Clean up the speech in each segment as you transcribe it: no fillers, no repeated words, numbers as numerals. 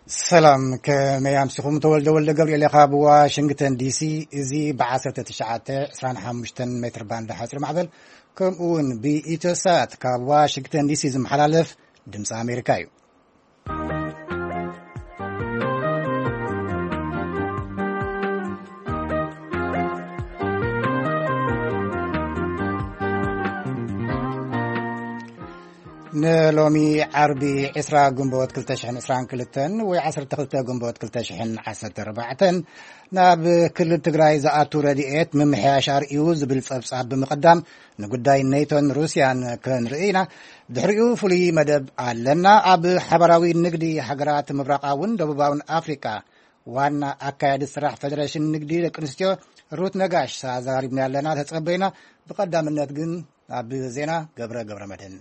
سلام كميامسكم تولد قبل خاب واشنطن دي سي زي بعثرة تشعات 25 متر باند حصر معبل كم اون بإيتوسات كواشنطن دي سي زمحلالف دمس أمريكايو نلومي عربي إسراء جنبوت كلتشحن إسراء كلتن وعصر تخلت جنبوت كلتشحن عصر ربعتن ناب كل تجراي زاتو رديئت من محياش أريوز بالصعب بمقدم نقداي نيتون روسيا كان رئينا دحريو فلي مدب علنا أب حبراوي النقدي حجرات مبرقاون دبوباون أفريقيا وانا أكاد الصراح فدريشن النقدي لكنستيو روت نقاش سازاري من لنا تتقبينا بقدام النتقن أب زينا قبر مدن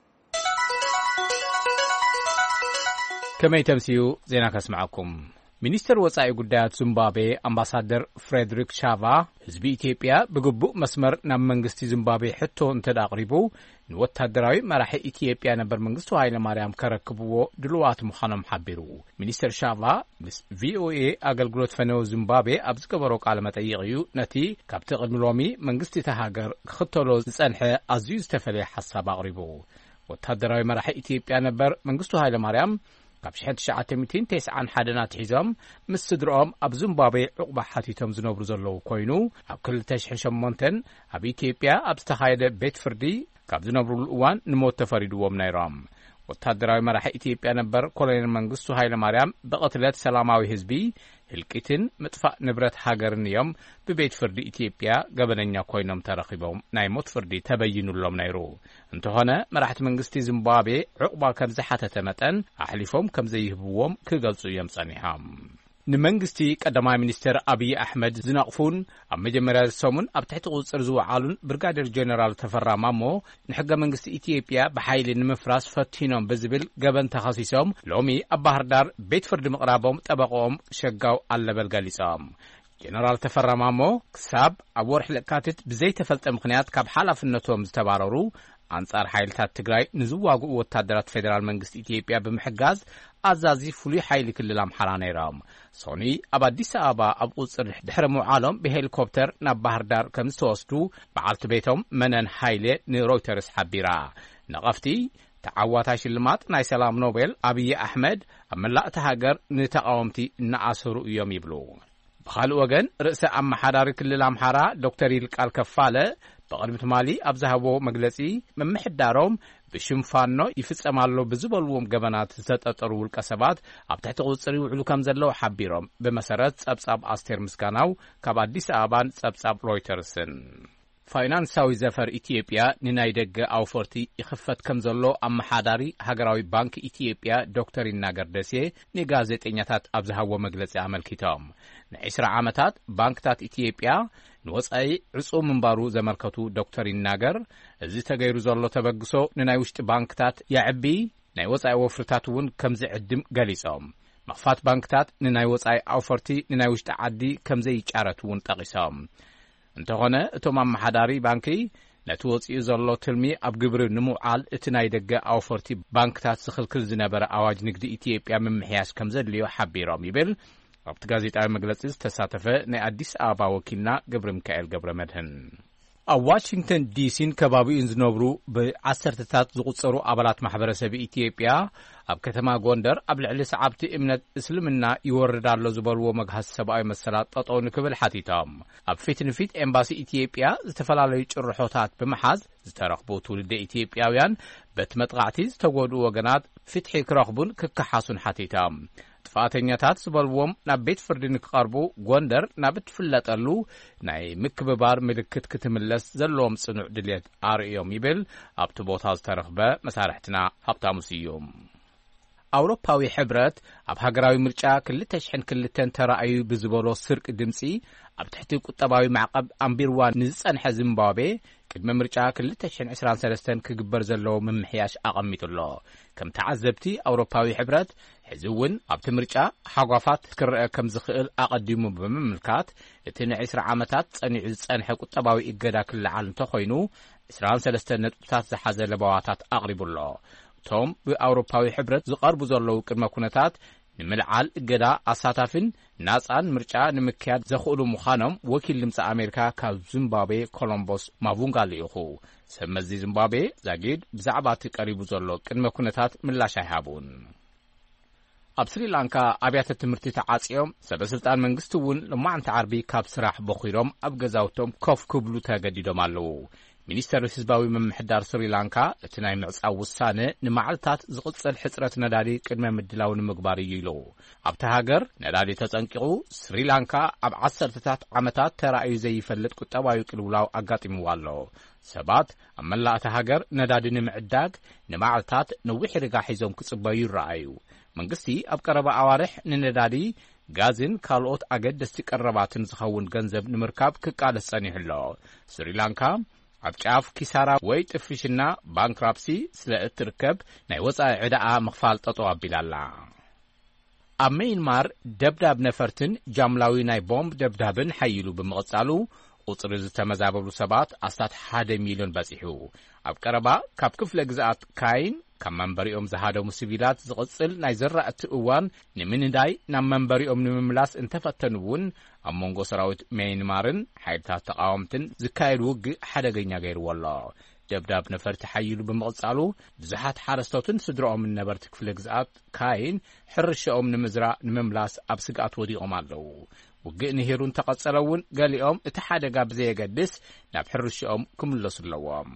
كما يتمسيو زينا كسمعكم ሚኒስትር ወጻኢ ጉዳያት ዚምባብዌ አምባሳደር ፍሬድሪክ ሻቫ ህዝቢ ኢትዮጵያ በግቡእ መስመር ናብ መንግስቲ ዚምባብዌ ሕቶ እንተዳቅሪቡ ንወታደራዊ መራሒ ኢትዮጵያ ነበር መንግስቱ ኃይለ ማርያም ከረክብዎ ድልዋት ምዃኖም ሓቢሩ ሚኒስትር ሻቫ ቪኦኤ አገልግሎት ፈነው ዚምባብዌ ኣብ ዝገበሮ ቃለ መጠይቅ እዩ ነቲ ካብቲ ቅድሚ ሎሚ መንግስቲ ተሃገር ክኽተሎ ዝጸንሐ ኣዝዩ ዝተፈለየ ሓሳብ አቅሪቡ ወታደራዊ መራሒ ኢትዮጵያ ነበር መንግስቱ ኃይለ ማርያም ካብ 1991 ሒዞም ምስ ስድሮኦም ኣብ ዚምባብዌ ዕቁባ ሓቲቶም ዝነብሩ ዘለዉ ኮይኑ ኣብ 2008 ኣብ ኢትዮጵያ ኣብ ዝተኻየደ ቤት ፍርዲ ካብ ዝነብሩሉ እዋን ንሞት ተፈሪድዎም ነይሮም ወታደራዊ መራሒ ኢትዮጵያ ነበር ኮሎኔል መንግስቱ ኃይለ ማርያም በቀትለት ሰላማዊ ህዝቢ ህልቂትን ምጥፋእ ንብረት ሃገርን እዮም በቤት ፍርዲ ኢትዮጵያ ገበነኛ ኮይኖም ተረኺቦም ናይ ሞት ፍርዲ ተበይኑሎም ነይሩ እንተሆነ መራሕቲ መንግስቲ ዚምባብዌ ዕቁባ ከም ዝሓተተ መጠን ኣሕሊፎም ከም ዘይህብዎም ክገልጹ እዮም ጸኒሖም ንመንግስቲ ቀዳማይ ሚኒስትር አብይ አሕመድ ዝናቅፉን ኣብ መጀመርያ ሰሙን ኣብ ትሕቲ ቁጽር ዝወዓሉን ብርጋዴር ጀነራል ተፈራ ማሞ ንሕገ መንግስቲ ኢትዮጵያ ብሓይሊ ንምፍራስ ፈቲኖም ብዝብል ገበን ተኸሲሶም ሎሚ ኣብ ባህር ዳር ቤት ፍርዲ ምቕራቦም ጠበቆም ሸጋው ኣለበል ገሊጾም ጀነራል ተፈራ ማሞ ክሳብ ኣብ ወርሒ ለካቲት ብዘይተፈልጠ ምኽንያት ካብ ሓላፍነቶም ዝተባረሩ አንጻር ኃይልታት ትግራይ ንዝዋግኡ ወታደራት ፌደራል መንግስት ኢትዮጵያ ብምሕጋዝ አዛዚ ፍሉይ ኃይል ክልል አምሓራ ነይሮም ሶኒ ኣብ አዲስ አበባ ኣብ ቁጽር ድሕረ ሙዓሎም ብሄሊኮፕተር ናብ ባህር ዳር ከም ዝተወስዱ በዓልቲ ቤቶም መነን ኃይሌ ንሮይተርስ ሓቢራ ነቐፍቲ ተዓዋታ ሽልማት ናይ ሰላም ኖቤል አብይ አሕመድ ኣብ መላእቲ ሃገር ንተቃወምቲ እናኣሰሩ እዮም ይብሉ ብኻልእ ወገን ርእሰ ኣመሓዳሪ ክልል አምሓራ ዶክተር ይልቃል ከፋለ በቅድሚ ትማሊ ኣብ ዝሃቦ መግለጺ መምሕዳሮም ብሽምፋኖ ይፍጸማሎ ብዝበልዎም ገበናት ዝተጠጠሩ ውልቀ ሰባት ኣብ ትሕቲ ቁጽሪ ይውዕሉ ከም ዘለዉ ሓቢሮም ብመሰረት ጸብጻብ ኣስቴር ምስጋናው ካብ አዲስ አበባን ጸብጻብ ሮይተርስን ፋይናንሳዊ ዘፈር ኢትዮጵያ ንናይ ደገ ኣውፈርቲ ይኽፈት ከም ዘሎ ኣመሓዳሪ ሃገራዊ ባንኪ ኢትዮጵያ ዶክተር ይናገር ደሴ ንጋዜጠኛታት ኣብ ዝሃቦ መግለጺ ኣመልኪቶም ን20 ዓመታት ባንክታት ኢትዮጵያ ንወጻኢ ዕጹም ምንባሩ ዘመልከቱ ዶክተር ይናገር እዚ ተገይሩ ዘሎ ተበግሶ ንናይ ውሽጢ ባንክታት ያዕቢ ናይ ወጻኢ ወፍርታት እውን ከም ዝዕድም ገሊጾም መኽፋት ባንክታት ንናይ ወጻኢ ኣውፈርቲ ንናይ ውሽጢ ዓዲ ከም ዘይጫረቱ እውን ጠቂሶም እንተኾነ እቶም ኣመሓዳሪ ባንኪ ነቲ ወፂኡ ዘሎ ትልሚ ኣብ ግብሪ ንምውዓል እቲ ናይ ደገ ኣውፈርቲ ባንክታት ዝኽልክል ዝነበረ ኣዋጅ ንግዲ ኢትዮጵያ ምምሕያሽ ከም ዘድልዮ ሓቢሮም ይብል ኣብቲ ጋዜጣዊ መግለጺ ዝተሳተፈ ናይ አዲስ አበባ ወኪልና ገብረ ሚካኤል ገብረ መድህን ኣብ ዋሽንግተን ዲሲን ከባቢኡን ዝነብሩ ብዓሰርተታት ዝቁጸሩ ኣባላት ማሕበረሰብ ኢትዮጵያ ኣብ ከተማ ጎንደር ኣብ ልዕሊ ሰዓብቲ እምነት እስልምና ይወርድ ኣሎ ዝበልዎ መግሃስ ሰብኣዊ መሰላት ጠጠው ንክብል ሓቲቶም ኣብ ፊት ንፊት ኤምባሲ ኢትዮጵያ ዝተፈላለዩ ጭርሖታት ብምሓዝ ዝተረኽቡ ትውልደ ኢትዮጵያውያን በቲ መጥቃዕቲ ዝተጎድኡ ወገናት ፍትሒ ክረኽቡን ክከሓሱን ሓቲቶም ጥፋተኛታት ዝበልዎም ናብ ቤት ፍርዲ ንክቐርቡ ጎንደር ናብ እትፍለጠሉ ናይ ምክብባር ምልክት ክትምለስ ዘለዎም ጽኑዕ ድልየት ኣርእዮም ይብል ኣብቲ ቦታ ዝተረኽበ መሳርሕትና ሃብታሙ ስዩም ኣውሮፓዊ ሕብረት ኣብ ሃገራዊ ምርጫ 2002 ተራእዩ ብዝበሎ ስርቂ ድምፂ ኣብ ትሕቲ ቁጠባዊ ማዕቀብ ኣምቢርዋ ንዝጸንሐ ዚምባብዌ ቅድመ ምርጫ 2023 ክግበር ዘለዎ ምምሕያሽ ኣቐሚጡሎ ከም ተዓዘብቲ ኣውሮፓዊ ሕብረት ሕዚ እውን ኣብቲ ምርጫ ሓጓፋት ክርአ ከም ዝኽእል ኣቐዲሙ ብምምልካት እቲ ን20 ዓመታት ጸኒዑ ዝጸንሐ ቁጠባዊ እገዳ ክልዓል እንተኾይኑ 23 ነጥብታት ዝሓዘ ለባዋታት ኣቕሪቡሎ ቶም ብኣውሮፓዊ ሕብረት ዝቐርቡ ዘለዉ ቅድመ ኩነታት ንምልዓል እገዳ ኣሳታፍን ናጻን ምርጫ ንምክያድ ዘኽእሉ ምዃኖም ወኪል ድምፂ ኣሜሪካ ካብ ዚምባብዌ ኮሎምቦስ ማቡንጋ ልኢኹ። ሰብ መዚ ዚምባብዌ ዛጊድ ብዛዕባ እቲ ቀሪቡ ዘሎ ቅድመ ኩነታት ምላሽ ኣይሃቡን። ኣብ ስሪላንካ ኣብያተ ትምህርቲ ተዓጽዮም ሰበስልጣን መንግስቲ እውን ልማዓንቲ ዓርቢ ካብ ስራሕ በኺሮም ኣብ ገዛውቶም ኮፍ ክብሉ ተገዲዶም ኣለዉ። ሚኒስተር ህዝባዊ ምምሕዳር ስሪላንካ እቲ ናይ ምዕጻው ውሳነ ንመዓልታት ዝቕጽል ሕጽረት ነዳዲ ቅድመ ምድላው ንምግባር እዩ ኢሉ። ኣብቲ ሃገር ነዳዲ ተጸንቂቑ ስሪላንካ ኣብ 10ታት ዓመታት ተራእዩ ዘይፈልጥ ቁጠባዊ ቅልውላው ኣጋጢምዋ ኣሎ። ሰባት ኣብ መላእ እቲ ሃገር ነዳዲ ንምዕዳግ ንመዓልታት ነዊሕ ርጋ ሒዞም ክጽበዩ ይረኣዩ። መንግስቲ ኣብ ቀረባ ኣዋርሕ ንነዳዲ ጋዝን ካልኦት ኣገደስቲ ቀረባትን ዝኸውን ገንዘብ ንምርካብ ክቃለስ ጸኒሑ ኣሎ። ስሪላንካ ኣብ ጫፍ ኪሳራ ወይ ጥፍሽና ባንክራፕሲ ስለ እትርከብ ናይ ወጻኢ ዕዳኣ ምኽፋል ጠጠው ኣቢላላ። ኣብ ሚያንማር ደብዳብ ነፈርትን ጃምላዊ ናይ ቦምብ ደብዳብን ሓይሉ ብምቕጻሉ ቁጽሪ ዝተመዛበሉ ሰባት 1 ሚልዮን በጺሑ። ኣብ ቀረባ ካብ ክፍለ ግዝኣት ካይን ካብ መንበሪኦም ዝሃደሙ ሲቪላት ዝቕጽል ናይ ዘራእቲ እዋን ንምንዳይ ናብ መንበሪኦም ንምምላስ እንተፈተኑ እውን ኣብ መንጎ ሰራዊት ሚያንማርን ሓይልታት ተቃወምትን ዝካየድ ውግእ ሓደገኛ ገይርዎ ኣሎ። ደብዳብ ነፈርቲ ሓይሉ ብምቕጻሉ ብዙሓት ሓረስቶትን ስድሮኦም ነበርቲ ክፍለ ግዝኣት ካይን ሕርሻኦም ንምዝራእ ንምምላስ ኣብ ስጋኣት ወዲቖም ኣለዉ። ውግእ ንሂሩን ተቐጸለ እውን ገሊኦም እቲ ሓደጋ ብዘየገድስ ናብ ሕርሻኦም ክምለሱ ኣለዎም።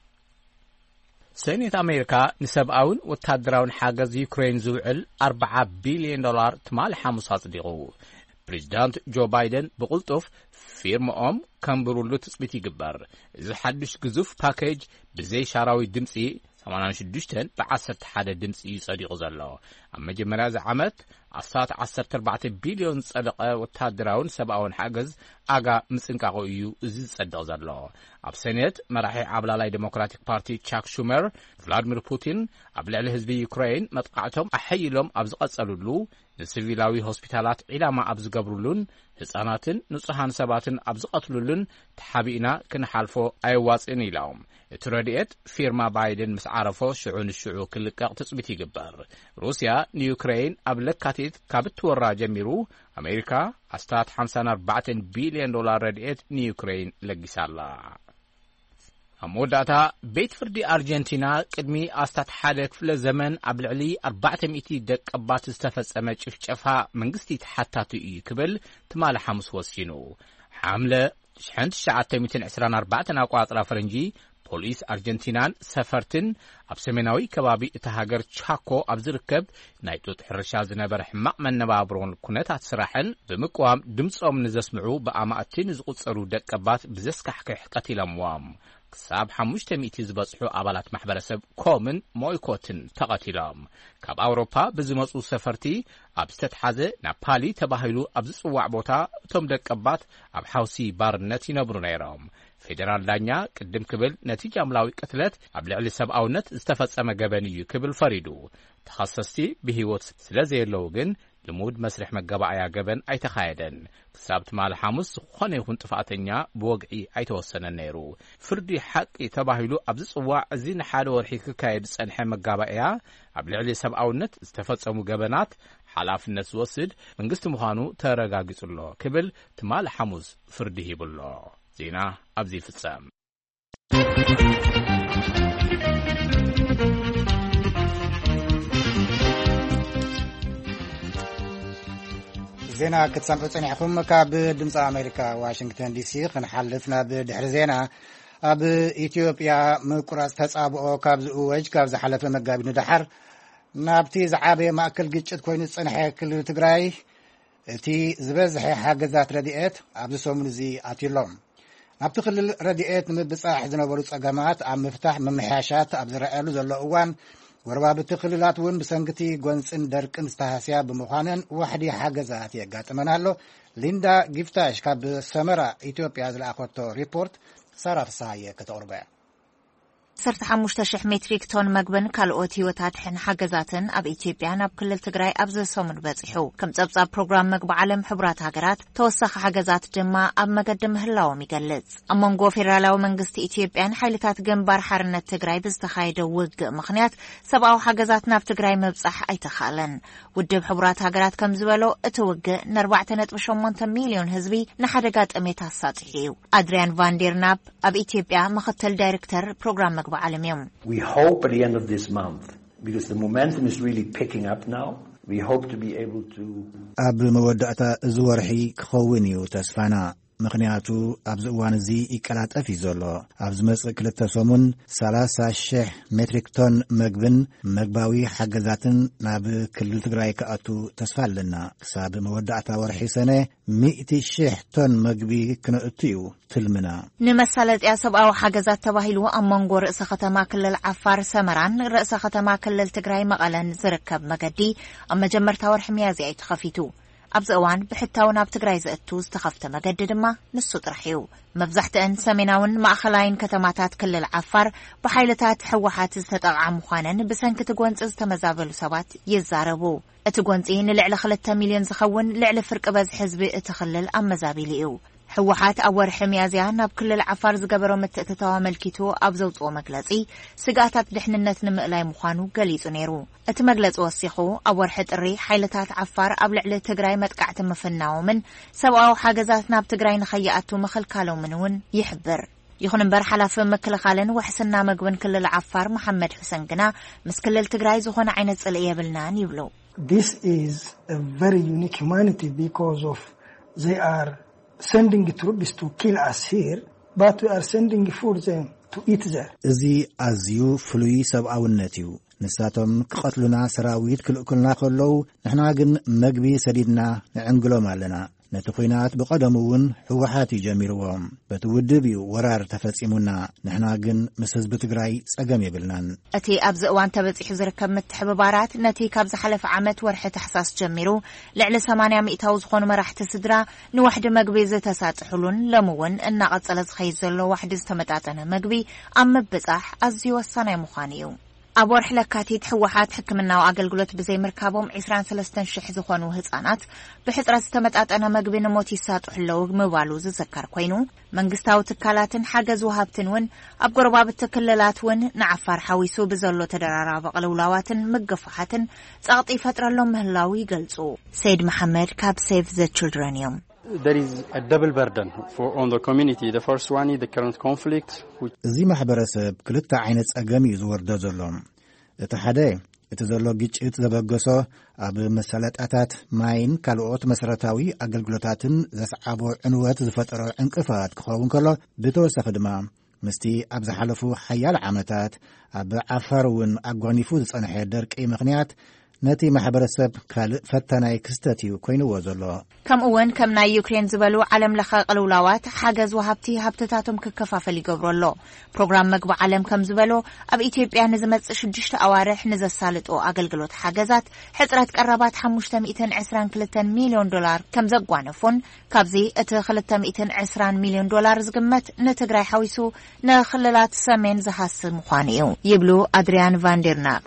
ሰኔት ኣሜሪካ ንሰብኣውን ወታደራውን ሓገዝ ዩክሬን ዝውዕል $40 ቢልዮን ትማሊ ሐሙስ ኣጽዲቑ። ፕሬዚዳንት ጆ ባይደን ብቕልጡፍ ፊርምኦም ከምብሩሉ ትጽቢት ይግበር። እዚ ሓድሽ ግዙፍ ፓኬጅ ብዘይ ሻራዊ ድምፂ 86 ብ11 ድምፂ እዩ ጸዲቑ ዘሎ። ኣብ መጀመርያ እዚ ዓመት 14 ቢልዮን ጸደቐ ወታደራውን ሰብኣውን ሓገዝ ኣጋ ምጽንቃቑ እዩ እዚ ዝጸድቕ ዘሎ። ኣብ ሰኔት መራሒ ዓብላላይ ዴሞክራቲክ ፓርቲ ቻክ ሹመር ቭላድሚር ፑቲን ኣብ ልዕሊ ህዝቢ ዩክሬን መጥቃዕቶም ኣሐይሎም ኣብ ዝቐጸሉሉ ንሲቪላዊ ሆስፒታላት ዒላማ ኣብ ዝገብሩሉን ህጻናትን ንጹሃን ሰባትን ኣብ ዝቐትሉሉን ተሓቢእና ክንሓልፎ ኣይዋጽን ኢሎም። እቲ ረድኤት ፊርማ ባይደን ምስ ዓረፎ ሽዑ ንሽዑ ክልቀቕ ትጽቢት ይግበር። ሩስያ ንዩክሬን ኣብ ለካቲት ካብ እትወራ ጀሚሩ ኣሜሪካ 54 ቢልዮን ዶላር ረድኤት ንዩክሬን ለጊሳላ። ኣብ መወዳእታ ቤት ፍርዲ ኣርጀንቲና ቅድሚ ኣስታት ሓደ ክፍለ ዘመን ኣብ ልዕሊ 400 ደቀባት ዝተፈጸመ ጭፍጨፋ መንግስቲ ተሓታቱ እዩ ክብል ትማሊ ሐሙስ ወሲኑ። ሐምለ 1924 ኣቋጽራ ፈረንጂ ፖሊስ ኣርጀንቲናን ሰፈርትን ኣብ ሰሜናዊ ከባቢ እቲ ሃገር ቻኮ ኣብ ዝርከብ ናይ ጡጥ ሕርሻ ዝነበረ ሕማቕ መነባብሮን ኩነታት ስራሕን ብምቅዋም ድምፆም ንዘስምዑ ብኣማእቲ ንዝቝጸሩ ደቀባት ብዘስካሕክሕ ቀቲሎምዎም። ክሳብ 500 ዝበጽሑ ኣባላት ማሕበረሰብ ኮምን ሞይኮትን ተቐቲሎም። ካብ ኣውሮፓ ብዝመጹ ሰፈርቲ ኣብ ዝተተሓዘ ናፓሊ ተባሂሉ ኣብ ዝጽዋዕ ቦታ እቶም ደቀባት ኣብ ሓውሲ ባርነት ይነብሩ ነይሮም። ፌደራል ዳኛ ቅድም ክብል ነቲ ጃምላዊ ቅትለት ኣብ ልዕሊ ሰብኣውነት ዝተፈጸመ ገበን እዩ ክብል ፈሪዱ። ተኸሰስቲ ብሂወት ስለ ዘየለዉ ግን ልሙድ መስርሕ መገባእያ ገበን ኣይተኻየደን። ክሳብ ትማሊ ሐሙስ ዝኾነ ይኹን ጥፋተኛ ብወግዒ ኣይተወሰነን ነይሩ። ፍርዲ ሓቂ ተባሂሉ ኣብ ዝጽዋዕ እዚ ንሓደ ወርሒ ክካየድ ጸንሐ መጋባእያ ኣብ ልዕሊ ሰብኣውነት ዝተፈጸሙ ገበናት ሓላፍነት ዝወስድ መንግስቲ ምዃኑ ተረጋጊጹሎ ክብል ትማሊ ሐሙስ ፍርዲ ሂብሎ። ዜና ኣብዚ ፍጸም። ዜና ክትሰምዑ ጸኒሕኩም ካብ ድምፂ ኣሜሪካ ዋሽንግተን ዲሲ ክንሓልፍ ናብ ድሕሪ ዜና። ኣብ ኢትዮጵያ ምቁራጽ ተጻብኦ ካብ ዝእወጅ ካብ ዝሓለፈ መጋቢት ንድሓር ናብቲ ዝዓበየ ማእከል ግጭት ኮይኑ ዝጸንሐ ክልል ትግራይ እቲ ዝበዝሐ ሓገዛት ረድኤት ኣብዚ ሰሙን እዚ ኣትዩሎም። ናብቲ ክልል ረድኤት ንምብጻሕ ዝነበሩ ጸገማት ኣብ ምፍታሕ መምሕያሻት ኣብ ዝረኣየሉ ዘሎ እዋን ወረባብቲ ክልላት እውን ብሰንኪቲ ጎንፅን ደርቅን ዝተሃስያ ብምዃነን ዋሕዲ ሓገዛት የጋጥመና ኣሎ። ሊንዳ ጊፍታሽ ካብ ሰመራ ኢትዮጵያ ዝለኣኸቶ ሪፖርት ሳራ ፍስሓየ ከተቕርበ። 15,000 ሜትሪክ ቶን መግብን ካልኦት ህይወታትን ሓገዛትን ኣብ ኢትዮጵያ ናብ ክልል ትግራይ ኣብ ዘሰሙን በጽሑ ከም ጸብጻብ ፕሮግራም መግቢ ዓለም ሕብራት ሃገራት ተወሳኺ ሓገዛት ድማ ኣብ መገዲ ምህላዎም ይገልጽ። ኣብ መንጎ ፌደራላዊ መንግስቲ ኢትዮጵያን ሓይልታት ግንባር ሓርነት ትግራይ ብዝተኻየደ ውግእ ምኽንያት ሰብኣዊ ሓገዛት ናብ ትግራይ መብጻሕ ኣይተኻለን። ውድብ ሕብራት ሃገራት ከም ዝበሎ እቲ ውግእ ን4.8 ሚልዮን ህዝቢ ንሓደጋ ጠሜት ኣሳጽሑ እዩ። ኣድሪያን ቫንዴርናፕ ኣብ ኢትዮጵያ ምክትል ዳይሬክተር ፕሮግራም መግቢ ዓለም እዮም። We hope at the end of this month, because the momentum is really picking up now, we hope to be able to... ኣብ መወዳእታ እዚ ወርሒ ክኸውን እዩ ተስፋና። ምክንያቱ ኣብዚ እዋን እዚ ይቀላጠፍ እዩ ዘሎ። ኣብ ዝመጽእ 2 ሰሙን 30,000 ሜትሪክ ቶን መግብን መግባዊ ሓገዛትን ናብ ክልል ትግራይ ክኣቱ ተስፋ ኣለና። ክሳብ መወዳእታ ወርሒ ሰነ 100,000 ቶን መግቢ ክነእቱ እዩ ትልምና። ንመሳለጥያ ሰብኣዊ ሓገዛት ተባሂሉ ኣብ መንጎ ርእሰ ከተማ ክልል ዓፋር ሰመራን ርእሰ ከተማ ክልል ትግራይ መቐለን ዝርከብ መገዲ ኣብ መጀመርታ ወርሒ ሚያዝያ እዩ ተኸፊቱ። ኣብዚ እዋን ብሕታው ናብ ትግራይ ዘእቱ ዝተኸፍተ መገዲ ድማ ንሱ ጥራሕ እዩ። መብዛሕትአን ሰሜናውን ማእኸላይን ከተማታት ክልል ዓፋር ብሓይልታት ሕወሓት ዝተጠቕዓ ምዃነን ብሰንኪ እቲ ጎንፂ ዝተመዛበሉ ሰባት ይዛረቡ። እቲ ጎንፂ ንልዕሊ 2 ሚልዮን ዝኸውን ልዕሊ ፍርቂ በዝሒ ህዝቢ እቲ ክልል ኣመዛቢሉ እዩ። ሕወሓት ኣብ ወርሒ ሚያዝያ ናብ ክልል ዓፋር ዝገበሮ ምትእትታው ኣመልኪቱ ኣብ ዘውፅኦ መግለጺ ስጋታት ድሕንነት ንምእላይ ምዃኑ ገሊጹ ነይሩ። እቲ መግለጺ ወሲኹ ኣብ ወርሒ ጥሪ ሓይልታት ዓፋር ኣብ ልዕሊ ትግራይ መጥቃዕቲ ምፍናዎምን ሰብኣዊ ሓገዛት ናብ ትግራይ ንኸይኣቱ ምኽልካሎምን እውን ይሕብር። ይኹን እምበር ሓላፊ ምክልኻልን ውሕስና መግብን ክልል ዓፋር መሐመድ ሕሰን ግና ምስ ክልል ትግራይ ዝኾነ ዓይነት ጽልኢ የብልናን ይብሉ። This is a very unique humanity because of they are sending troops to kill us here, but we are sending food them to eat there. እዚ ኣዝዩ ፍሉይ ሰብኣውነት እዩ። ንሳቶም ክቐትሉና ሰራዊት ክልእኩልና ከለዉ ንሕና ግን መግቢ ሰዲድና ንዕንግሎም ኣለና። ነቲ ኩናት ብቐደሙ እውን ሕወሓት እዩ ጀሚርዎም። በቲ ውድብ እዩ ወራር ተፈጺሙና። ንሕና ግን ምስ ህዝቢ ትግራይ ጸገም የብልናን። እቲ ኣብዚ እዋን ተበጺሑ ዝርከብ ምትሕብባራት ነቲ ካብ ዝሓለፈ ዓመት ወርሒ ታሕሳስ ጀሚሩ ልዕሊ 80 ሚእታዊ ዝኾኑ መራሕቲ ስድራ ንዋሕዲ መግቢ ዝተሳጽሑሉን ሎሚ እውን እናቐጸለ ዝኸይድ ዘሎ ዋሕዲ ዝተመጣጠነ መግቢ ኣብ ምብጻሕ ኣዝዩ ወሳናይ ምዃኑ እዩ። ኣብ ወርሒ ለካቲት ሕወሓት ሕክምናዊ ኣገልግሎት ብዘይምርካቦም 23,000 ዝኾኑ ህጻናት ብሕጽረት ዝተመጣጠነ መግቢ ንሞት ይሳጥሑለው ምባሉ ዝዝከር ኮይኑ መንግስታዊ ትካላትን ሓገዝ ወሃብትን እውን ኣብ ጎረባብቲ ክልላት እውን ንዓፋር ሓዊሱ ብዘሎ ተደራራቢ ቅልውላዋትን ምግፋሓትን ጸቕጢ ይፈጥረሎም ምህላው ይገልጹ። ሰይድ መሐመድ ካብ ሴቭ ዘ ችልድረን እዮም። There is a double burden on the community. The first one is the current conflict. እዚ ማሕበረሰብ ክልተ ዓይነት ጸገም እዩ ዝወርዶ ዘሎም። እቲ ሓደ እቲ ዘሎ ግጭት ዘበገሶ ኣብ መሰለጣታት ማይን ካልኦት መሰረታዊ ኣገልግሎታትን ዘስዓቦ ዕንወት ዝፈጠሮ ዕንቅፋት ክኸውን ከሎ ብተወሳኺ ድማ ምስቲ ኣብ ዝሓለፉ ሓያል ዓመታት ኣብ ዓፋር እውን ኣጓኒፉ ዝጸንሐ ደርቂ ምኽንያት ነቲ ማሕበረሰብ ካልእ ፈተናይ ክስተት እዩ ኮይኑዎ ዘሎ። ከምኡውን ከም ናይ ዩክሬን ዝበሉ ዓለም ለኸ ቅልውላዋት ሓገዝ ወሃብቲ ሃብትታቶም ክከፋፈል ይገብረሎ። ፕሮግራም መግቢ ዓለም ከም ዝበሎ ኣብ ኢትዮጵያ ንዝመጽእ 6 ኣዋርሕ ንዘሳልጦ ኣገልግሎት ሓገዛት ሕጽረት ቀረባት $522 ሚልዮን ከም ዘጓነፉን ካብዚ እቲ $220 ሚልዮን ዝግመት ንትግራይ ሓዊሱ ንኽልላት ሰሜን ዝሃስብ ምዃኑ እዩ ይብሉ ኣድሪያን ቫንዴርናፕ።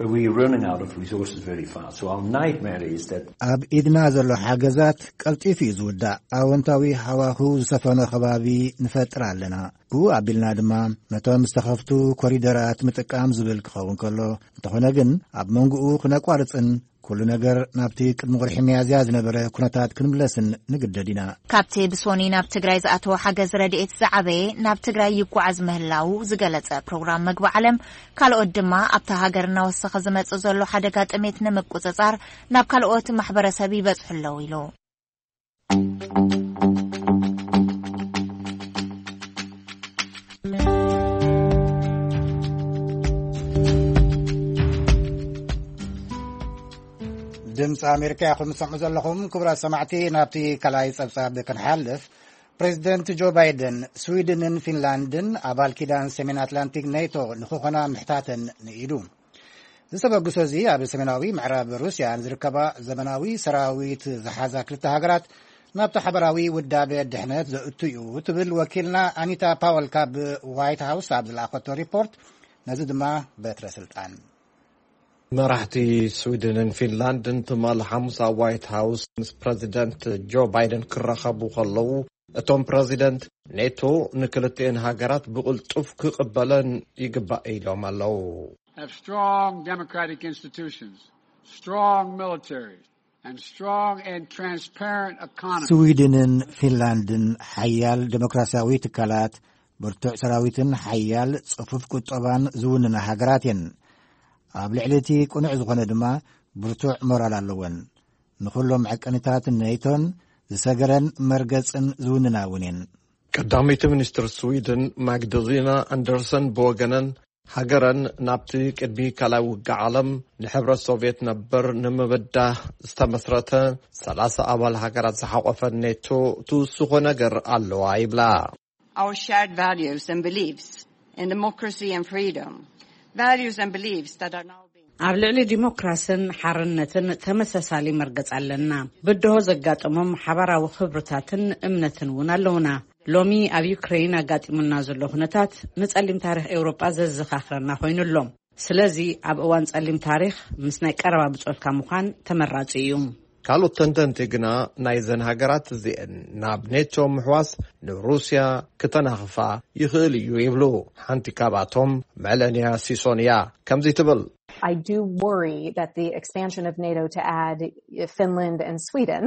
So our nightmare is that ኣብ ኢድና ዘሎ ሓገዛት ቀልጢፍ እዩ ዝውዳእ። ኣወንታዊ ሃዋህው ዝሰፈነ ከባቢ ንፈጥር ኣለና። ብኡ ኣቢልና ድማ ነቶም ዝተኸፍቱ ኮሪደራት ምጥቃም ዝብል ክኸውን ከሎ እንተኾነ ግን ኣብ መንጉኡ ክነቋርፅን ኩሉ ነገር ናብቲ ቅድሚ ወርሒ ሚያዝያ ዝነበረ ኩነታት ክንምለስን ንግደድ ኢና። ካብቲ ብሶኒ ናብ ትግራይ ዝኣተወ ሓገዝ ረድኤት ዝዓበየ ናብ ትግራይ ይጓዓዝ ምህላው ዝገለጸ ፕሮግራም መግቢ ዓለም ካልኦት ድማ ኣብታ ሃገር እናወሰኸ ዝመጽእ ዘሎ ሓደጋ ጥሜት ንምቁጽጻር ናብ ካልኦት ማሕበረሰብ ይበጽሑለው ኢሉ። ድምፂ ኣሜሪካ ይኹም ሰምዑ ዘለኹም ክቡራት ሰማዕቲ። ናብቲ ካልኣይ ጸብጻብ ክንሓልፍ ፕሬዚደንት ጆ ባይደን ስዊድንን ፊንላንድን ኣባል ኪዳን ሰሜን ኣትላንቲክ ኔቶ ንኽኾና ምሕታተን ንኢዱ። ዝተበግሶ እዚ ኣብ ሰሜናዊ ምዕራብ ሩስያ ዝርከባ ዘመናዊ ሰራዊት ዝሓዛ ክልተ ሃገራት ናብቲ ሓበራዊ ውዳበ ድሕነት ዘእቱ እዩ ትብል ወኪልና ኣኒታ ፓወል ካብ ዋይት ሃውስ ኣብ ዝለኣኸቶ ሪፖርት نزي دما بتر سلطان መራሕቲ ስዊድንን ፊንላንድን ትማል ሓሙስ ኣብ ዋይት ሃውስ ምስ ፕረዚደንት ጆ ባይደን ክራኸቡ ከለዉ እቶም ፕረዚደንት ኔቶ ንክልቲአን ሃገራት ብቕልጡፍ ክቕበለን ይግባእ ኢሎም ኣለዉ። Have strong democratic institutions, strong militaries, and strong and transparent economies. ስዊድንን ፊንላንድን ሓያል ዴሞክራሲያዊ ትካላት ብርቱዕ ሰራዊትን ሓያል ጽፉፍ ቁጠባን ዝውንና ሃገራት እየን። ኣብ ልዕሊቲ ቁኑዕ ዝኾነ ድማ ብርቱዕ ሞራል ኣለወን። ንኹሎም ዕቅንታት ኔቶን ዝሰገረን መርገጽን ዝውንና እውን እየን። ቀዳሚት ሚኒስትር ስዊድን ማግደሊና አንደርሰን ብወገነን ሃገረን ናብቲ ቅድሚ ካልኣይ ውግእ ዓለም ንሕብረት ሶቪየት ነበር ንምብዳህ ዝተመስረተ 30 ኣባል ሃገራት ዝሓቆፈ ኔቶ ትውስኾ ነገር ኣለዋ ይብላ። Our shared values and beliefs in democracy and freedom, values and beliefs that are now being ኣብ ልዕሊ ዲሞክራሲን ሓርነትን ተመሳሳሊ መርገጽ ኣለና። ብድሆ ዘጋጠሞም ሓባራዊ ክብርታትን እምነትን እውን ኣለውና። ሎሚ ኣብ ዩክሬን ኣጋጢሙና ዘሎ ኩነታት ንጸሊም ታሪኽ ኤውሮጳ ዘዘኻኽረና ኮይኑሎም። ስለዚ ኣብ እዋን ጸሊም ታሪኽ ምስ ናይ ቀረባ ብጾትካ ምዃን ተመራጺ እዩ። ካልኦት ተንተንቲ ግና ናይዘን ሃገራት እዚአን ናብ ኔቶ ምሕዋስ ንሩስያ ክተናኽፋ ይኽእል እዩ ይብሉ። ሓንቲ ካብኣቶም ሜላንያ ሲሶንያ ከምዚ ትብል። I do worry that the expansion of NATO to add Finland and Sweden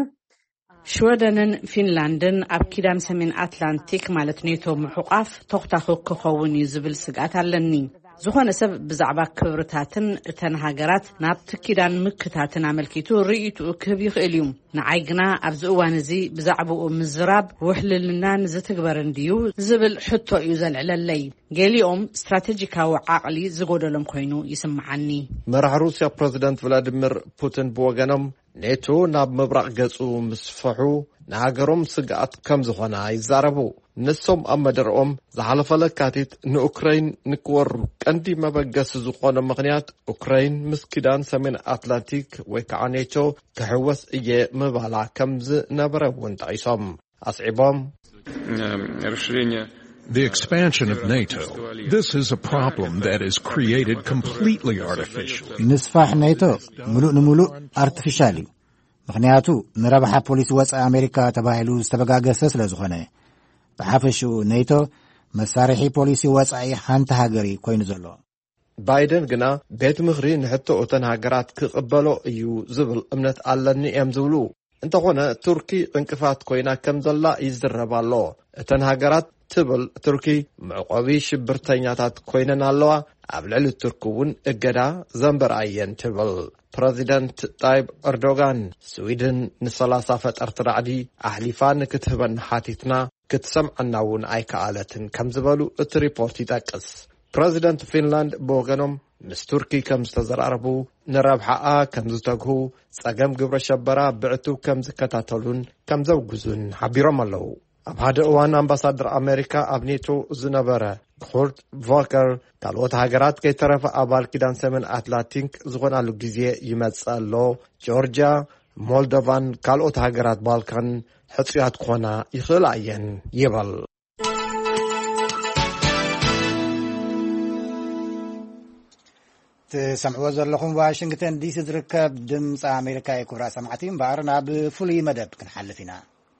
ሽወደንን ፊንላንድን ኣብ ኪዳን ሰሜን ኣትላንቲክ ማለት ኔቶ ምሕቋፍ ተኽታኽ ክኸውን እዩ ዝብል ስጋት ኣለኒ። ዝኾነ ሰብ ብዛዕባ ክብርታትን እተን ሃገራት ናብቲ ኪዳን ምክታትን ኣመልኪቱ ርእይቱኡ ክህብ ይኽእል እዩ። ንዓይ ግና ኣብዚ እዋን እዚ ብዛዕባኡ ምዝራብ ውሕልልናን ዝትግበርን ድዩ ዝብል ሕቶ እዩ ዘልዕለለይ። ገሊኦም ስትራቴጂካዊ ዓቕሊ ዝጎደሎም ኮይኑ ይስምዓኒ። መራሒ ሩስያ ፕረዚደንት ቭላዲሚር ፑቲን ብወገኖም ኔቶ ናብ ምብራቕ ገጹ ምስፈሑ ንሃገሮም ስጋኣት ከም ዝኾነ ይዛረቡ። ንሶም ኣብ መደረኦም ዝሓለፈ ለካቲት ንኡክራይን ንክወሩ ቀንዲ መበገሲ ዝኾነ ምኽንያት ኡክራይን ምስ ኪዳን ሰሜን ኣትላንቲክ ወይ ከዓ ኔቶ ክሕወስ እየ ምባላ ከም ዝነበረ እውን ጠቒሶም ኣስዒቦም The expansion of NATO, this is a problem that is created completely artificially. ምስፋሕ ኔቶ ሙሉእ ንሙሉእ ኣርቲፊሻል እዩ። ምክንያቱ ንረብሓ ፖሊሲ ወፃኢ ኣሜሪካ ተባሂሉ ዝተበጋገሰ ስለ ዝኾነ ብሓፈሽኡ ኔቶ መሳርሒ ፖሊሲ ወፃኢ ሓንቲ ሃገር ኮይኑ ዘሎ። ባይደን ግና ቤት ምኽሪ ንሕቶ እተን ሃገራት ክቕበሎ እዩ ዝብል እምነት ኣለኒ እዮም ዝብሉ። እንተኾነ ቱርኪ እንቅፋት ኮይና ከም ዘላ ይዝረብ ኣሎ። እተን ሃገራት ትብል ቱርኪ መዕቆቢ ሽብርተኛታት ኮይነን ኣለዋ። ኣብ ልዕሊ ቱርኪ እውን እገዳ ዘንበርኣ እየን ትብል። ፕረዚደንት ጣይብ ኤርዶጋን ስዊድን ን30 ፈጠርቲ ራዕዲ ኣሕሊፋ ንክትህበና ሓቲትና ክትሰምዐና እውን ኣይከኣለትን ከም ዝበሉ እቲ ሪፖርት ይጠቅስ። ፕረዚደንት ፊንላንድ ብወገኖም ምስ ቱርኪ ከም ዝተዘራረቡ ንረብሓኣ ከም ዝተግሁ ጸገም ግብረ ሸበራ ብዕቱ ከም ዝከታተሉን ከም ዘውግዙን ሓቢሮም ኣለዉ። ኣብ ሓደ እዋን ኣምባሳደር ኣሜሪካ ኣብ ኔቶ ዝነበረ ኩርት ቮከር ካልኦት ሃገራት ከይተረፈ ኣባል ኪዳን ሰሜን ኣትላንቲክ ዝኾናሉ ግዜ ይመጽእ ኣሎ። ጆርጅያ፣ ሞልዶቫን ካልኦት ሃገራት ባልካን ሕጽያት ክኾና ይኽእላ እየን ይብል። ትሰምዕዎ ዘለኹም ዋሽንግተን ዲሲ ዝርከብ ድምፂ ኣሜሪካ የክብራ ሰማዕቲ እምበር ናብ ፍሉይ መደብ ክንሓልፍ ኢና።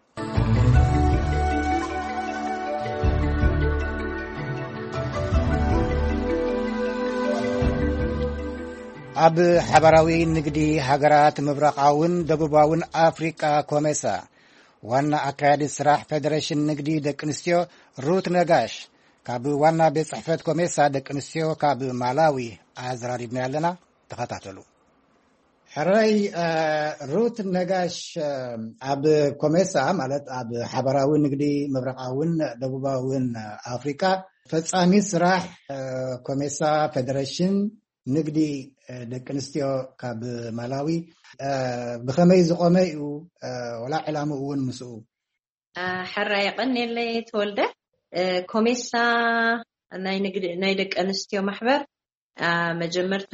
ኣብ ሓበራዊ ንግዲ ሃገራት ምብራቃውን ደቡባውን ኣፍሪቃ ኮሜሳ ዋና ኣካያዲ ስራሕ ፌደሬሽን ንግዲ ደቂ ኣንስትዮ ሩት ነጋሽ ካብ ዋና ቤት ጽሕፈት ኮሜሳ ደቂ ኣንስትዮ ካብ ማላዊ ኣዘራሪብና ኣለና። ተኸታተሉ። ሕራይ ሩት ነጋሽ ኣብ ኮሜሳ ማለት ኣብ ሓበራዊ ንግዲ ምብራቃውን ደቡባውን ኣፍሪቃ ፈጻሚ ስራሕ ኮሜሳ ፌደሬሽን ንግዲ ደቂ ኣንስትዮ ካብ ማላዊ ብኸመይ ዝቆመ እዩ ወላ ዕላምኡ እውን ምስኡ? ሕራይ ቀኒለይ ተወልደ ኮሜሳ ናይ ደቂ ኣንስትዮ ማሕበር መጀመርታ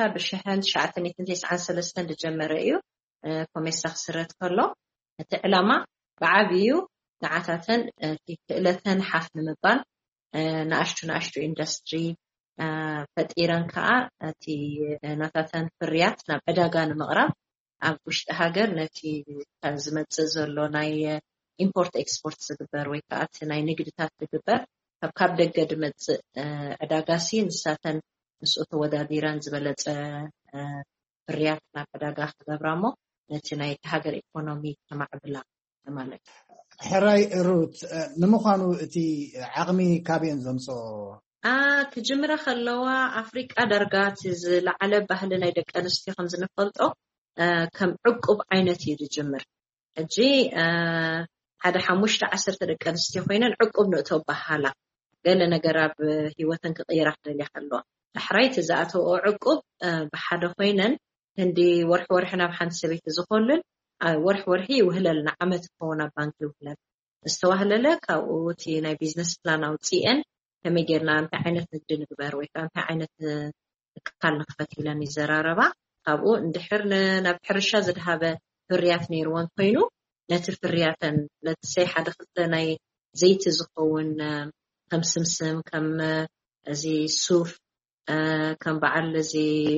ብ1993 ዝጀመረ እዩ። ኮሜሳ ክስረት ከሎ እቲ ዕላማ ብዓብዩ ንዓታተን ክእለተን ሓፍ ንምባል ንኣሽቱ ኢንዱስትሪ ፈጢረን ከዓ እቲ ናታተን ፍርያት ናብ ዕዳጋ ንምቕራብ ኣብ ውሽጢ ሃገር ነቲ ዝመጽእ ዘሎ ናይ ኢምፖርት ኤክስፖርት ዝግበር ወይ ከዓ እቲ ናይ ንግድታት ዝግበር ካብ ደገ ድመጽእ ዕዳጋሲ ንሳተን ምስኡ ተወዳዲረን ዝበለጸ ፍርያት ናብ ዕዳጋ ክገብራሞ ነቲ ናይ ሃገር ኢኮኖሚ ከማዕብላ ማለት ሕራይ ሩት ንምዃኑ እቲ ዓቕሚ ካበን ዘምጽኦ ክጅምራ ከለዋ ኣፍሪቃ ዳርጋ ዝለዓለ ባህሊ ናይ ደቂ ኣንስትዮ ከም ዝንፈልጦ ከም ዕቁብ ዓይነት እዩ ዝጅምር ሕጂ ሓደ 5-10 ደቂ ኣንስትዮ ኮይነን ዕቁብ ንእቶ ባህላ ገለ ነገር ኣብ ህይወተን ክቕይራ ክደልያ ከለዋ ኣሕራይ ትዝኣተኦ ዕቁብ ብሓደ ኮይነን እንዲ ወርሒ ናብ ሓንቲ ሰበይቲ ዝኸሉን ወርሒ ይውህለልና ዓመት ክኸውን ኣብ ባንኪ ይውህለል ዝተዋህለለ ካብኡ እቲ ናይ ቢዝነስ ፕላን ኣውፂአን ከመይ ጌርና እንታይ ዓይነት ንግዲ ንግበር ወይ ከዓ እንታይ ዓይነት ትካል ንክፈት ኢለን ይዘራረባ ካብኡ እንድሕር ናብ ሕርሻ ዝድሃበ ፍርያት ነይርዎን ኮይኑ ነቲ ፍርያተን ነቲ ሰይ ሓደ ክልተ ናይ ዘይቲ ዝኸውን ከም ስምስም ከም እዚ ሱፍ ከም በዓል እዚ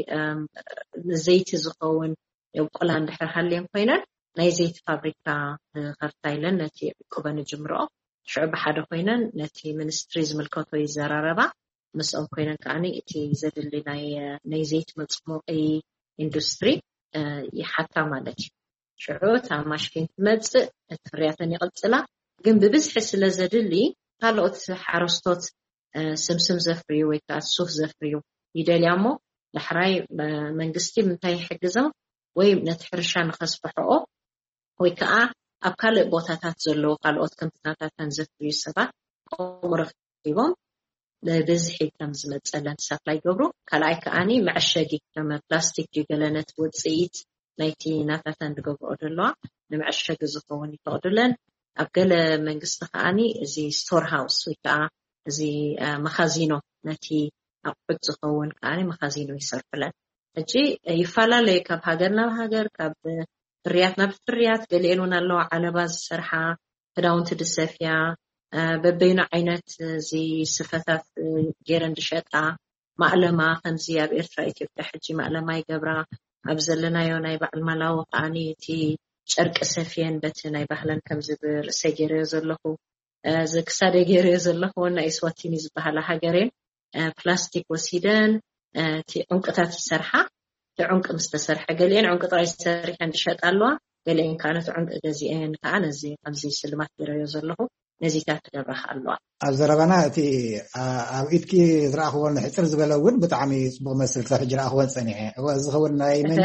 ዘይቲ ዝኸውን የብቆላ እንድሕር ሃልየን ኮይነን ናይ ዘይቲ ፋብሪካ ከፍታይለን ነቲ ዕቁበን ጅምርኦ ሽዑ ብሓደ ኮይነን ነቲ ሚኒስትሪ ዝምልከቶ ይዘራረባ ምስኦም ኮይነን ከዓኒ እቲ ዘድሊ ናይ ዘይቲ መፅሞቂ ኢንዱስትሪ ይሓታ ማለት እዩ ሽዑ ታማሽኪን ትመጽእ እቲ ፍርያተን ይቕጽላ ግን ብብዝሒ ስለ ዘድሊ ካልኦት ሓረስቶት ስምስም ዘፍርዩ ወይ ከዓ ሱፍ ዘፍርዩ ይደልያሞ ለሕራይ መንግስቲ ምንታይ ይሕግዞም ወይ ነቲ ሕርሻ ንኸስፍሕኦ ወይ ከዓ ኣብ ካልእ ቦታታት ዘለዎ ካልኦት ከምትናታተን ዘፍርዩ ሰባት ቆሙ ረኺቦም ብዝሒ ከም ዝመጸለን ሳፕላይ ገብሩ ካልኣይ ከዓኒ መዐሸጊ ከም ፕላስቲክ ገለነት ውፅኢት ናይቲ ናታተን ዝገብርኦ ዘለዋ ንመዐሸጊ ዝኸውን ይፈቅዱለን ኣብ ገለ መንግስቲ ከዓኒ እዚ ስቶር ሃውስ ወይ ከዓ እዚ መኻዚኖ ነቲ ኣቁሑት ዝኸውን ከዓኒ መኻዚኖ ይሰርሑለን ሕጂ ይፈላለዩ ካብ ሃገር ናብ ሃገር ካብ ፍርያት ናብ ፍርያት ገሊአን እውን ኣለዋ ዓለባ ዝሰርሓ ክዳውንቲ ድሰፍያ በበይኑ ዓይነት እዚ ስፈታት ጌረን ድሸጣ ማዕለማ ከምዚ ኣብ ኤርትራ ኢትዮጵያ ሕጂ ማዕለማ ይገብራ ኣብ ዘለናዮ ናይ በዓል ማላዊ ከዓኒ እቲ ጨርቂ ሰፍየን በቲ ናይ ባህለን ከም ዝርእሰይ ገይረዮ ዘለኹ ዝክሳደ ገይረዮ ዘለኹ ናይ ስዋቲኒ ዝበሃላ ሃገሬን ፕላስቲክ ወሲደን እቲ ዕንቁታት ይሰርሓ እቲ ዕንቁ ምስ ተሰርሐ ገሊአን ዕንቁ ጥራይ ሰሪሐን ድሸጣ ኣለዋ ገሊአን ከዓ ነቲ ዕንቁ ገዚአን ከዓ ነዚ ከምዚ ስልማት ገይረዮ ዘለኹ ነዚታት ትገብራ ኣለዋ ኣብ ዘረባና እቲ ኣብ ኢትኪ ዝረኣኽዎ ንሕፅር ዝበለ እውን ብጣዕሚ ፅቡቕ መስል ክሳብ ሕጂ ረኣኽዎን ፀኒሐ እዚ ኸውን ናይ መን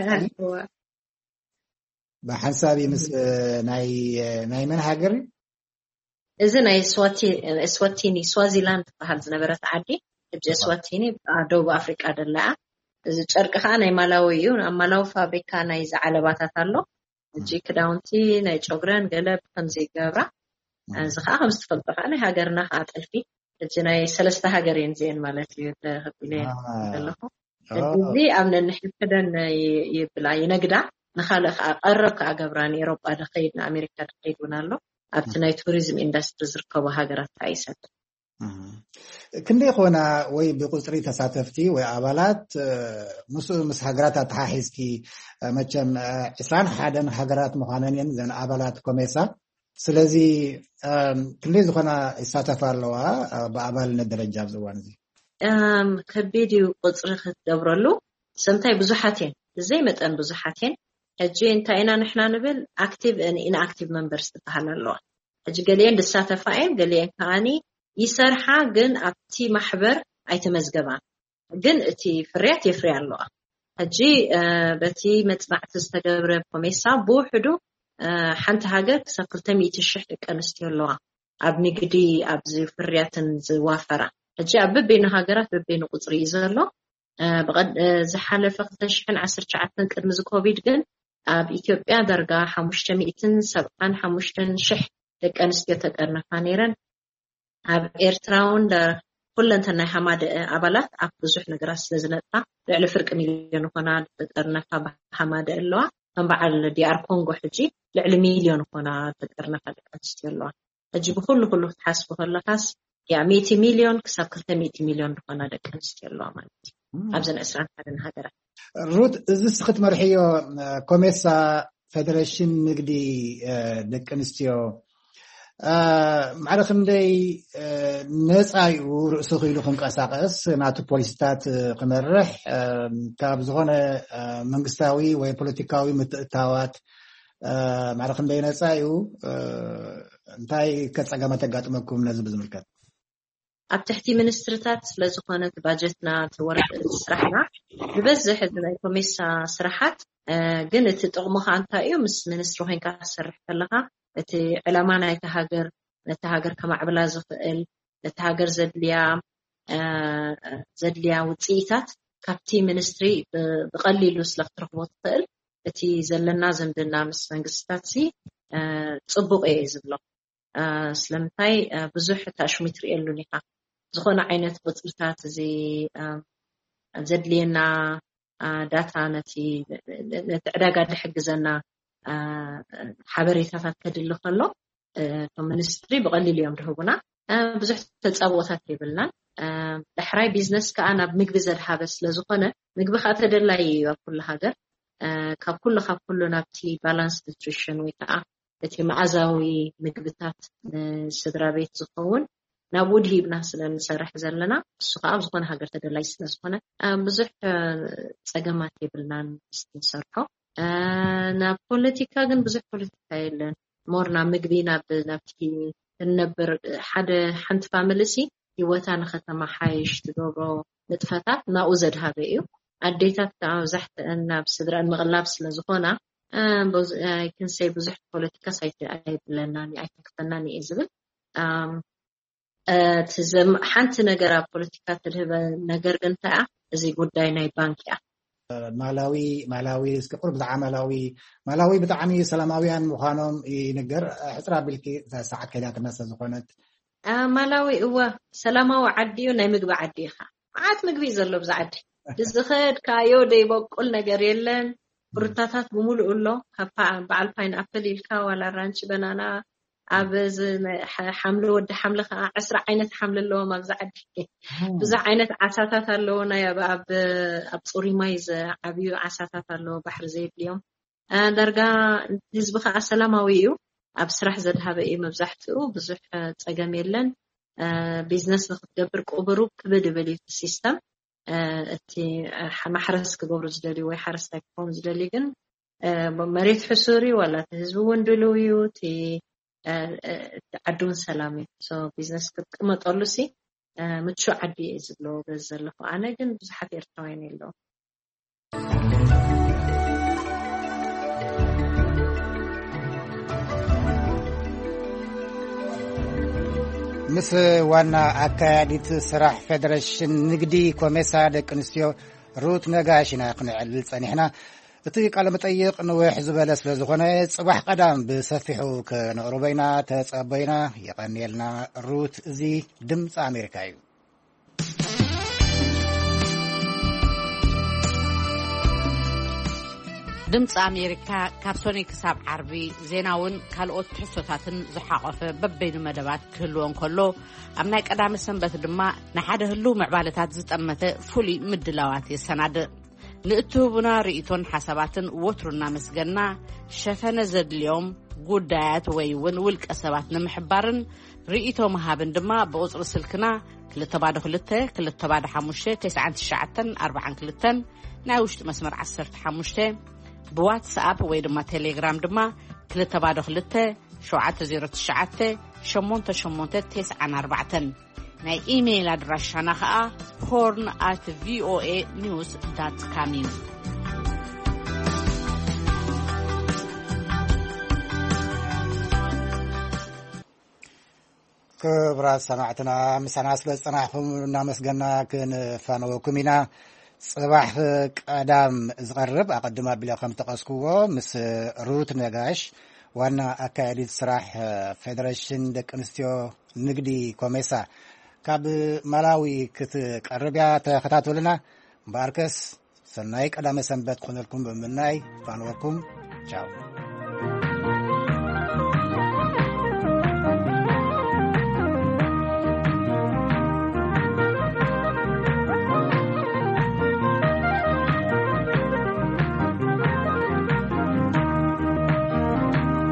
ብሓንሳቢ ምስ ናይ መን ሃገር እዚ ናይ ስዋቲኒ ስዋዚላንድ ዝበሃል ዝነበረት ዓዲ ሕጂ ስዋቲኒ ደቡብ ኣፍሪቃ ደለኣ እዚ ጨርቂ ከዓ ናይ ማላዊ እዩ ኣብ ማላዊ ፋብሪካ ናይ ዝዓለባታት ኣሎ ሕጂ ክዳውንቲ ናይ ጨጉረን ገለ ከምዚ ይገብራ እዚ ከዓ ከም ዝትፈልጦ ከዓ ናይ ሃገርና ከዓ ጥልፊ ሕጂ ናይ 3 ሃገር እየን እዚአን ማለት እዩ ተኸቢለን ዘለኹ እዚ ኣብ ነንሕድሕደን ይብላ ይነግዳ ንኻልእ ከዓ ቀረብ ከዓ ገብራ ንኤሮጳ ድኸይድ ንኣሜሪካ ድኸይድ እውን ኣሎ ኣብቲ ናይ ቱሪዝም ኢንዱስትሪ ዝርከቡ ሃገራት ከዓ ይሰድ ክንደይ ኮና ወይ ብቁፅሪ ተሳተፍቲ ወይ ኣባላት ምስ ሃገራት ኣተሓሒዝኪ መቸም 21 ሃገራት ምዃነን እየን ዘን ኣባላት ኮሜሳ ስለዚ ክንደይ ዝኾና ይሳተፋ ኣለዋ ብኣባልነት ደረጃ ኣብ ዝዋን እዚ ከቢድ እዩ ቁፅሪ ክትገብረሉ ሰምታይ ብዙሓት እየን ብዘይ መጠን ብዙሓት እየን ሕጂ እንታይ ኢና ንሕና ንብል ኣክቲቭ ኢንኣክቲቭ መንበርስ ዝበሃል ኣለዋ ሕጂ ገሊአን ዝሳተፋ እየን ገሊአን ከዓኒ ይሰርሓ ግን ኣብቲ ማሕበር ኣይተመዝገባን ግን እቲ ፍርያት የፍርያ ኣለዋ ሕጂ በቲ መፅናዕቲ ዝተገብረ ኮሜሳ ብውሕዱ ሓንቲ ሃገር ክሳብ 200,000 ደቂ ኣንስትዮ ኣለዋ ኣብ ንግዲ ኣብዚ ፍርያትን ዝዋፈራ ሕጂ ኣብ በበይኑ ሃገራት በበይኑ ቁፅሪ እዩ ዘሎ ዝሓለፈ 2019 ቅድሚ ኮቪድ ግን ኣብ ኢትዮጵያ ዳርጋ 575,000 ደቂ ኣንስትዮ ተጠርነፋ ነይረን ኣብ ኤርትራ እውን ኩለንተን ናይ ሓማደ ኣባላት ኣብ ብዙሕ ነገራት ስለ ዝነጥፋ ልዕሊ ፍርቂ ሚልዮን ኮና ተጠርነፋ ብሓማደ ኣለዋ ከም በዓል ዲኣር ኮንጎ ሕጂ ልዕሊ ሚልዮን ኮና ተጠርነፋ ደቂ ኣንስትዮ ኣለዋ ሕጂ ብኩሉ ክትሓስቡ ከለካስ 100 ሚሊዮን ክሳብ 200 ሚሊዮን ዝኾና ደቂ ኣንስትዮ ኣለዋ ማለት እዩ ኣብዘን 21 ሃገራት ሩት እዚ ክትመርሕዮ ኮሜሳ ፌደሬሽን ንግዲ ደቂ ኣንስትዮ معرخ ندي نسعي ورأسه خيلو خنقساقس ناتو بوليستات قمرح كاب زغونه منغستاوي وي بوليتيكاوي متأتاوات معرخ ندي نسعيو انتاي كتصقامه تغاطمكم نزب زملكت ኣብ ትሕቲ ሚኒስትሪታት ስለዝኾነት ባጀትና ተወርድ ስራሕና ብበዝሕ ናይ ኮሜሳ ስራሓት ግን እቲ ጥቕሙ እንታይ እዩ ምስ ሚኒስትሪ ኮይንካ ትሰርሕ ከለኻ እቲ ዕላማ ናይቲ ሃገር ነቲ ሃገር ከማዕብላ ዝኽእል ነቲ ሃገር ዘድልያ ውፅኢታት ካብቲ ሚኒስትሪ ብቐሊሉ ስለክትረክቦ ትኽእል እቲ ዘለና ዘምድና ምስ መንግስትታት ፅቡቅ እየ ዝብሎ ስለምንታይ ብዙሕ ታሽሚት ትሪኤሉን ኢኻ ዝኾነ ዓይነት ቁፅርታት እዚ ዘድልየና ዳታ ነቲ ዕዳጋ ድሕግዘና ሓበሬታታት ከድሊ ከሎ ከም ሚኒስትሪ ብቐሊሉ እዮም ድህቡና ብዙሕ ተፃብኦታት ይብልናን ድሕራይ ቢዝነስ ከዓ ናብ ምግቢ ዘድሃበ ስለዝኾነ ምግቢ ከዓ ተደላይ እዩ ኣብ ኩሉ ሃገር ካብ ኩሉ ናብቲ ባላንስ ኒውትሪሽን ወይ ከዓ እቲ መዓዛዊ ምግብታት ስድራ ቤት ዝኸውን ናብ ውድ ሂብና ስለንሰርሕ ዘለና እሱ ከዓ ኣብ ዝኾነ ሃገር ተደላይ ስለዝኾነ ብዙሕ ፀገማት ይብልናን ንሰርሖ ናብ ፖለቲካ ግን ብዙሕ ፖለቲካ የለን ሞርና ምግቢ ናብቲ እንነብር ሓንቲ ፋሚሊሲ ህይወታ ንከተማ ሓይሽ ትገብሮ ንጥፈታት ናኡ ዘድሃበ እዩ ኣዴታት ከዓ መብዛሕትአን ናብ ስድራን ምቕላብ ስለዝኾና ክንሰይ ብዙሕ ፖለቲካ ሳይቲ ኣይብለናን ኣይተክተናን እየ ዝብል ሓንቲ ነገር ኣብ ፖለቲካ ትልህበ ነገር ግን እንታይ እዚ ጉዳይ ናይ ባንክ እያ ማላዊ እስከ ቁርብ ማላዊ ብጣዕሚ ሰላማውያን ምዃኖም ይነገር ሕፅራ ብልኪ ሰዓት ከይዳ ተመሰ ዝኾነት ማላዊ እወ ሰላማዊ ዓዲ እዩ ናይ ምግቢ ዓዲ ኢኻ ዓት ምግቢ ዘሎ ብዛ ዓዲ ዝኽድ ካዮ ደይበቁል ነገር የለን ፍሩታታት ብምሉእ ኣሎ በዓል ፓይንኣፕል ኢልካ ዋላ ራንች በናና ኣብ ሓምሊ ወዲ ሓምሊ ከዓ 10 ዓይነት ሓምሊ ኣለዎም ኣብዛ ዓዲ ብዙሕ ዓይነት ዓሳታት ኣለዎ ናይ ኣብ ፅሩይ ማይ ዝዓብዩ ዓሳታት ኣለዎ ባሕሪ ዘይድልዮም ዳርጋ ህዝቢ ከዓ ሰላማዊ እዩ ኣብ ስራሕ ዘድሃበ እዩ መብዛሕትኡ ብዙሕ ፀገም የለን ቢዝነስ ንክትገብር ቁብሩ ክብድ በል ሲስተም እቲ ማሕረስ ክገብሩ ዝደልዩ ወይ ሓረስታይ ክኾኑ ዝደልዩ ግን መሬት ሕሱሪ ዋላ እቲ ህዝቢ ወንድሉ እዩ እቲ ዓዱን ሰላም እዩ ሶ ቢዝነስ ክትቅመጠሉ ምቹ ዓዲ እዩ ዝብሎ ዘለኹ ኣነ ግን ብዙሓት ኤርትራውያን የለዉ ምስ ዋና ኣካያዲት ስራሕ ፌደሬሽን ንግዲ ኮሜሳ ደቂ ኣንስትዮ ሩት ነጋሽ ኢና ክንዕልል ፀኒሕና እቲ ቃለ መጠይቕ ንውሕ ዝበለ ስለ ዝኾነ ጽባሕ ቀዳም ብሰፊሑ ክነቕርቦ ኢና ተጸበይና ይቐኒየልና ሩት እዚ ድምፂ ኣሜሪካ እዩ ድምፂ ኣሜሪካ ካብ ሶኒ ክሳብ ዓርቢ ዜናውን ካልኦት ትሕሶታትን ዝሓቆፈ በበይኑ መደባት ክህልዎ እንከሎ ኣብ ናይ ቀዳመ ሰንበት ድማ ንሓደ ህልው ምዕባለታት ዝጠመተ ፍሉይ ምድላዋት የሰናድእ ንእትህቡና ርእቶን ሓሳባትን ወትሩና መስገና ሸፈነ ዘድልዮም ጉዳያት ወይ እውን ውልቀ ሰባት ንምሕባርን ርእቶ መሃብን ድማ ብቁፅሪ ስልክና 222-59942 ናይ ውሽጢ መስመር 15 ብዋትስኣፕ ወይ ድማ ቴሌግራም ድማ 222-909-8894 ናይ ኢሜይል ኣድራሻና ከዓ horn@voanews.com እዩ ክብራት ሰማዕትና ምሳና ስለ ዝፀናሕኩም እናመስገና ክንፋነወኩም ኢና ጽባሕ ቀዳም ዝቐርብ ኣቐድማ ኣቢለ ከም ተቐስክዎ ምስ ሩት ነጋሽ ዋና ኣካያዲት ስራሕ ፌደሬሽን ደቂ ኣንስትዮ ንግዲ ኮሜሳ ካብ ማላዊ ክትቀርብያ ተኸታተሉና እምበኣርከስ ሰናይ ቀዳመ ሰንበት ክኾነልኩም ብምናይ ፋንወኩም ቻው